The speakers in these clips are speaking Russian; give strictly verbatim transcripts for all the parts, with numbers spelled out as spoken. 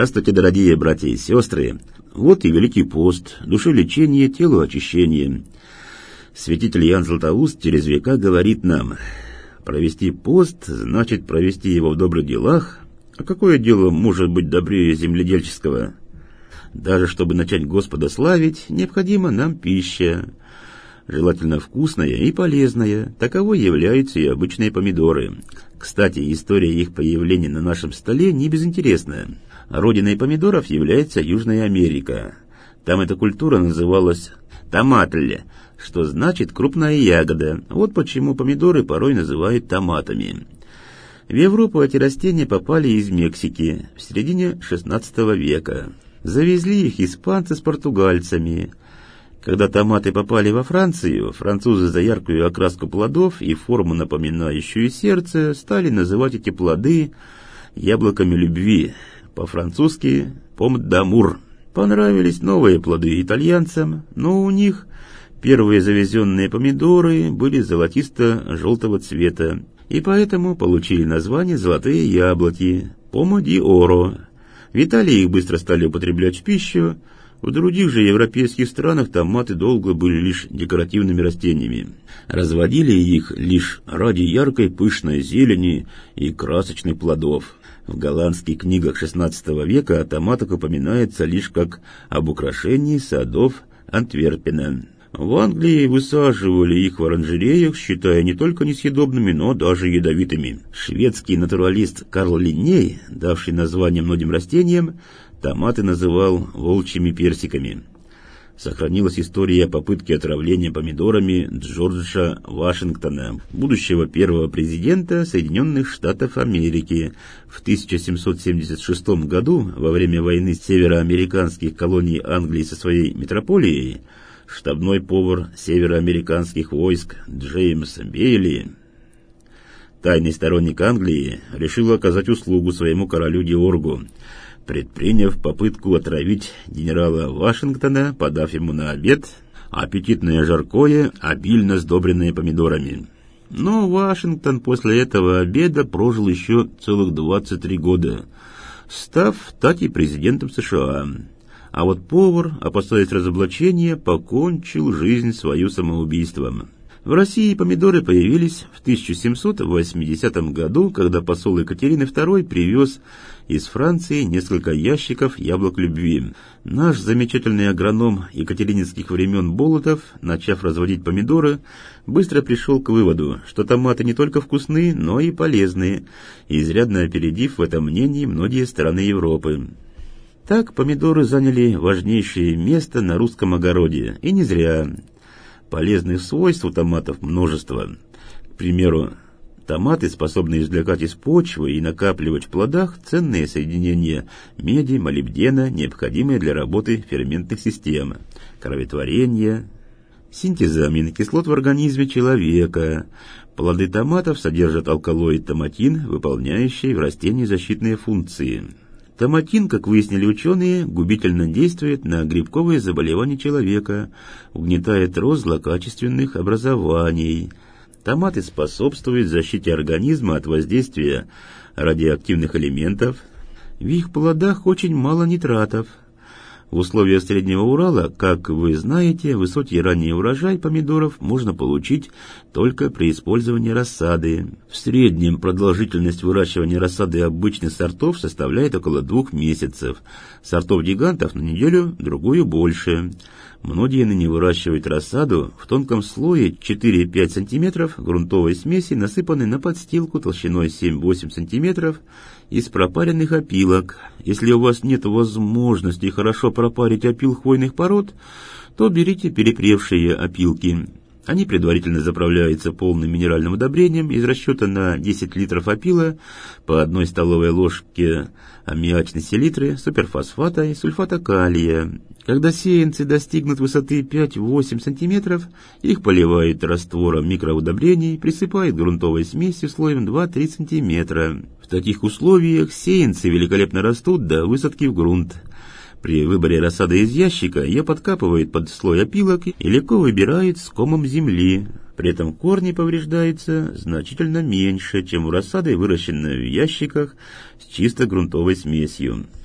Здравствуйте, дорогие братья и сестры! Вот и Великий пост, душелечение, телу очищение. Святитель Иоанн Златоуст через века говорит нам: провести пост значит провести его в добрых делах. А какое дело может быть добрее земледельческого? Даже чтобы начать Господа славить, необходима нам пища, желательно вкусная и полезная. Таковой являются и обычные помидоры. Кстати, история их появления на нашем столе не безинтересная. Родиной помидоров является Южная Америка. Там эта культура называлась томатль, что значит крупная ягода. Вот почему помидоры порой называют томатами. В Европу эти растения попали из Мексики в середине шестнадцатого века. Завезли их испанцы с португальцами. Когда томаты попали во Францию, французы за яркую окраску плодов и форму, напоминающую сердце, стали называть эти плоды яблоками любви, по-французски «pomme d'amour». Понравились новые плоды итальянцам, но у них первые завезенные помидоры были золотисто-желтого цвета, и поэтому получили название «золотые яблоки» «pomme d'oro». В Италии их быстро стали употреблять в пищу. В других же европейских странах томаты долго были лишь декоративными растениями. Разводили их лишь ради яркой пышной зелени и красочных плодов. В голландских книгах шестнадцатого века о томатах упоминается лишь как об украшении садов Антверпена. В Англии высаживали их в оранжереях, считая не только несъедобными, но даже ядовитыми. Шведский натуралист Карл Линней, давший название многим растениям, томаты называл волчьими персиками. Сохранилась история попытки отравления помидорами Джорджа Вашингтона, будущего первого президента Соединенных Штатов Америки. В тысяча семьсот семьдесят шестом году, во время войны североамериканских колоний Англии со своей метрополией, штабной повар североамериканских войск Джеймс Бейли, тайный сторонник Англии, решил оказать услугу своему королю Георгу, предприняв попытку отравить генерала Вашингтона, подав ему на обед аппетитное жаркое, обильно сдобренное помидорами. Но Вашингтон после этого обеда прожил еще целых двадцать три года, став таки президентом США. А вот повар, опасаясь разоблачения, покончил жизнь свою самоубийством. В России помидоры появились в тысяча семьсот восьмидесятом году, когда посол Екатерины второй привез из Франции несколько ящиков яблок любви. Наш замечательный агроном екатерининских времен Болотов, начав разводить помидоры, быстро пришел к выводу, что томаты не только вкусны, но и полезны, изрядно опередив в этом мнении многие страны Европы. Так помидоры заняли важнейшее место на русском огороде, и не зря. Полезных свойств у томатов множество. К примеру, томаты способны извлекать из почвы и накапливать в плодах ценные соединения меди, молибдена, необходимые для работы ферментных систем, кроветворения, синтеза аминокислот в организме человека. Плоды томатов содержат алкалоид томатин, выполняющий в растении защитные функции. Томатин, как выяснили ученые, губительно действует на грибковые заболевания человека, угнетает рост злокачественных образований. Томаты способствуют защите организма от воздействия радиоактивных элементов. В их плодах очень мало нитратов. В условиях Среднего Урала, как вы знаете, высокий ранний урожай помидоров можно получить только при использовании рассады. В среднем продолжительность выращивания рассады обычных сортов составляет около двух месяцев. Сортов гигантов на неделю-другую больше. Многие ныне выращивают рассаду в тонком слое четыре-пять сантиметров грунтовой смеси, насыпанной на подстилку толщиной семь-восемь сантиметров из пропаренных опилок. Если у вас нет возможности хорошо пропарить опил хвойных пород, то берите перепревшие опилки. Они предварительно заправляются полным минеральным удобрением из расчета на десять литров опила по одной столовой ложке аммиачной селитры, суперфосфата и сульфата калия. Когда сеянцы достигнут высоты пять-восемь сантиметров, их поливают раствором микроудобрений, присыпают грунтовой смесью слоем два-три сантиметра. В таких условиях сеянцы великолепно растут до высадки в грунт. При выборе рассады из ящика ее подкапывают под слой опилок и легко выбирают с комом земли. При этом корни повреждаются значительно меньше, чем у рассады, выращенной в ящиках с чисто грунтовой смесью.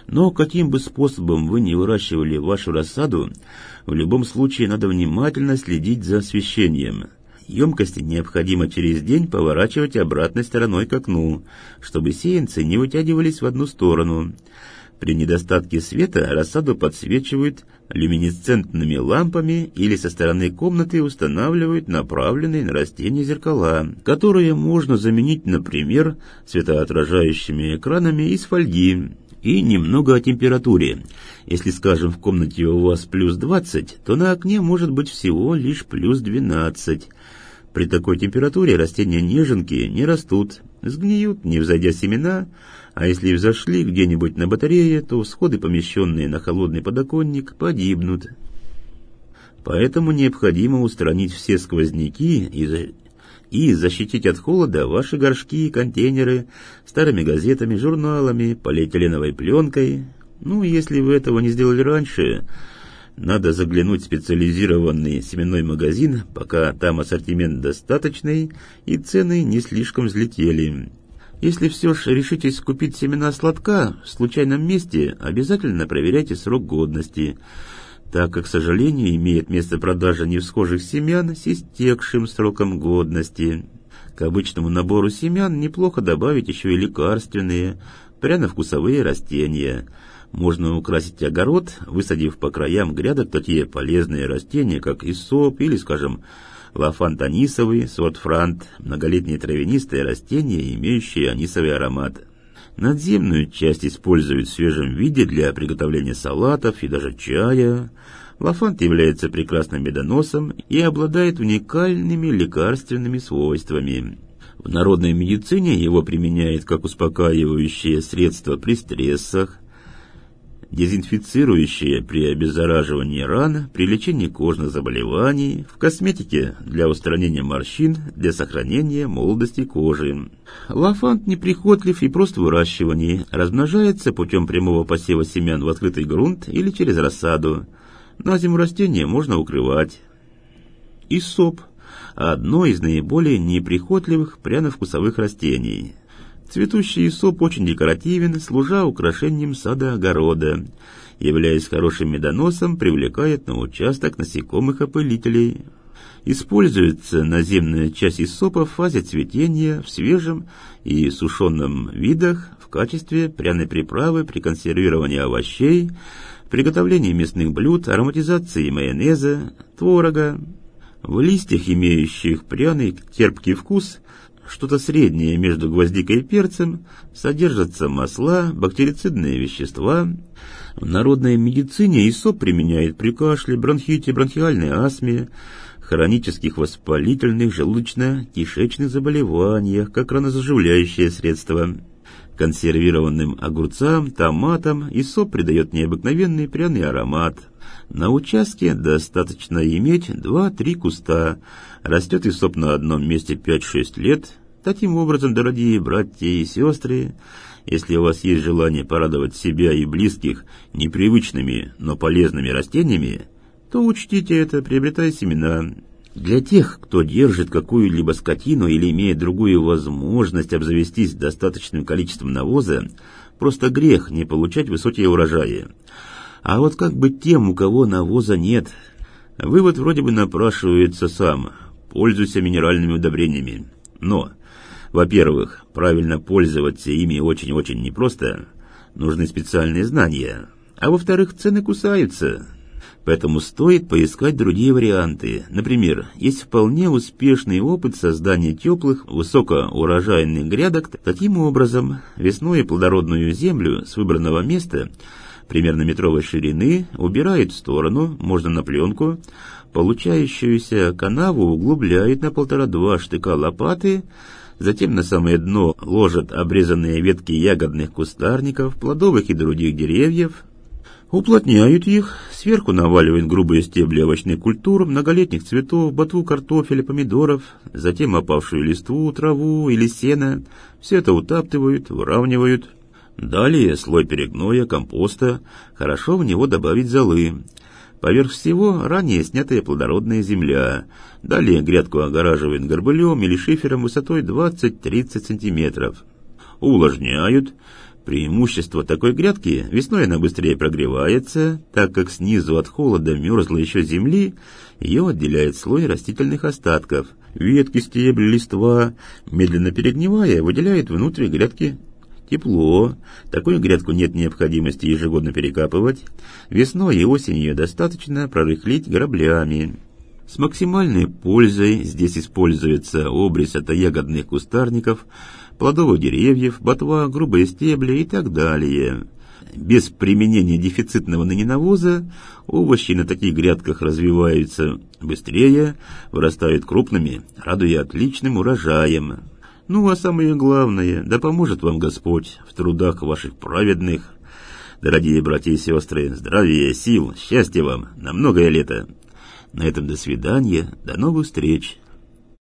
Но каким бы способом вы ни выращивали вашу рассаду, в любом случае надо внимательно следить за освещением. Емкости необходимо через день поворачивать обратной стороной к окну, чтобы сеянцы не вытягивались в одну сторону. При недостатке света рассаду подсвечивают люминесцентными лампами или со стороны комнаты устанавливают направленные на растения зеркала, которые можно заменить, например, светоотражающими экранами из фольги. И немного о температуре. Если, скажем, в комнате у вас плюс двадцать, то на окне может быть всего лишь плюс двенадцать. При такой температуре растения неженки не растут, сгниют, не взойдя семена, а если взошли где-нибудь на батарее, то всходы, помещенные на холодный подоконник, погибнут. Поэтому необходимо устранить все сквозняки и, и защитить от холода ваши горшки и контейнеры старыми газетами, журналами, полиэтиленовой пленкой. Ну, если вы этого не сделали раньше, надо заглянуть в специализированный семенной магазин, пока там ассортимент достаточный и цены не слишком взлетели. Если все же решитесь купить семена сладка в случайном месте, обязательно проверяйте срок годности, так как, к сожалению, имеет место продажа невсхожих семян с истекшим сроком годности. К обычному набору семян неплохо добавить еще и лекарственные, пряно-вкусовые растения. Можно украсить огород, высадив по краям грядок такие полезные растения, как иссоп или, скажем, лафант анисовый, сорт франт, многолетние травянистые растения, имеющие анисовый аромат. Надземную часть используют в свежем виде для приготовления салатов и даже чая. Лафант является прекрасным медоносом и обладает уникальными лекарственными свойствами. В народной медицине его применяют как успокаивающее средство при стрессах, дезинфицирующее при обеззараживании ран, при лечении кожных заболеваний, в косметике для устранения морщин, для сохранения молодости кожи. Лафант неприхотлив и прост в выращивании, размножается путем прямого посева семян в открытый грунт или через рассаду. На зиму растения можно укрывать. Иссоп – одно из наиболее неприхотливых пряно-вкусовых растений. Цветущий иссоп очень декоративен, служа украшением сада-огорода. Являясь хорошим медоносом, привлекает на участок насекомых-опылителей. Используется наземная часть иссопа в фазе цветения в свежем и сушеном видах в качестве пряной приправы при консервировании овощей, приготовлении мясных блюд, ароматизации майонеза, творога. В листьях, имеющих пряный терпкий вкус, что-то среднее между гвоздикой и перцем, содержатся масла, бактерицидные вещества. В народной медицине иссоп применяют при кашле, бронхите, бронхиальной астме, хронических воспалительных желудочно-кишечных заболеваниях, как ранозаживляющее средство. Консервированным огурцам, томатам иссоп придает необыкновенный пряный аромат. На участке достаточно иметь два-три куста. Растет иссоп на одном месте пять-шесть лет. Таким образом, дорогие братья и сестры, если у вас есть желание порадовать себя и близких непривычными, но полезными растениями, то учтите это, приобретая семена. Для тех, кто держит какую-либо скотину или имеет другую возможность обзавестись достаточным количеством навоза, просто грех не получать высокие урожаи. А вот как быть тем, у кого навоза нет? Вывод вроде бы напрашивается сам. Пользуйся минеральными удобрениями. Но, во-первых, правильно пользоваться ими очень-очень непросто. Нужны специальные знания. А во-вторых, цены кусаются. Поэтому стоит поискать другие варианты. Например, есть вполне успешный опыт создания теплых, высокоурожайных грядок. Таким образом, весной плодородную землю с выбранного места, примерно метровой ширины, убирают в сторону, можно на пленку, получающуюся канаву углубляют на полтора-два штыка лопаты, затем на самое дно ложат обрезанные ветки ягодных кустарников, плодовых и других деревьев, уплотняют их, сверху наваливают грубые стебли овощных культур, многолетних цветов, ботву картофеля, помидоров, затем опавшую листву, траву или сено. Все это утаптывают, выравнивают. Далее слой перегноя, компоста, хорошо в него добавить золы. Поверх всего ранее снятая плодородная земля. Далее грядку огораживают горбылем или шифером высотой двадцать-тридцать сантиметров. Увлажняют, Преимущество такой грядки — весной она быстрее прогревается, так как снизу от холода мерзлой еще земли ее отделяет слой растительных остатков. Ветки, стебли, листва, медленно перегнивая, выделяют внутрь грядки тепло. Такую грядку нет необходимости ежегодно перекапывать. Весной и осенью достаточно прорыхлить граблями. С максимальной пользой здесь используется обрез от ягодных кустарников, плодовых деревьев, ботва, грубые стебли и так далее. Без применения дефицитного ныне навоза овощи на таких грядках развиваются быстрее, вырастают крупными, радуя отличным урожаем. Ну а самое главное, да поможет вам Господь в трудах ваших праведных. Дорогие братья и сестры, здравия, сил, счастья вам на многое лето. На этом до свидания, до новых встреч.